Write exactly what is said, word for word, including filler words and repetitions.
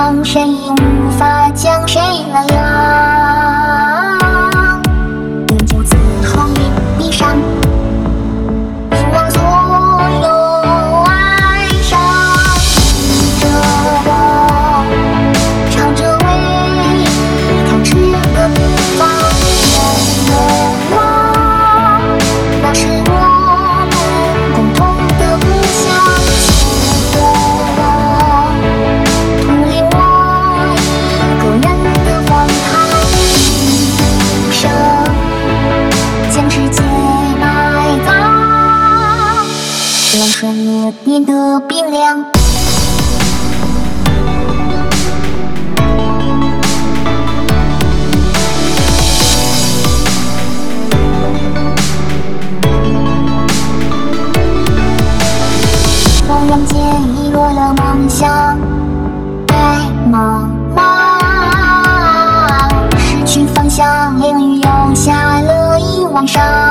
让谁无法将谁来量。你就自后云闭上，遗忘所有哀伤。听着我，唱着为弹指的步伐，有我，那是我们共同的故乡。请我统领我一个人的荒唐一生，将世界埋葬，让岁月变得冰凉。蓦然间遗落了梦想，白茫茫，失去方向，连雨又下了一晚上。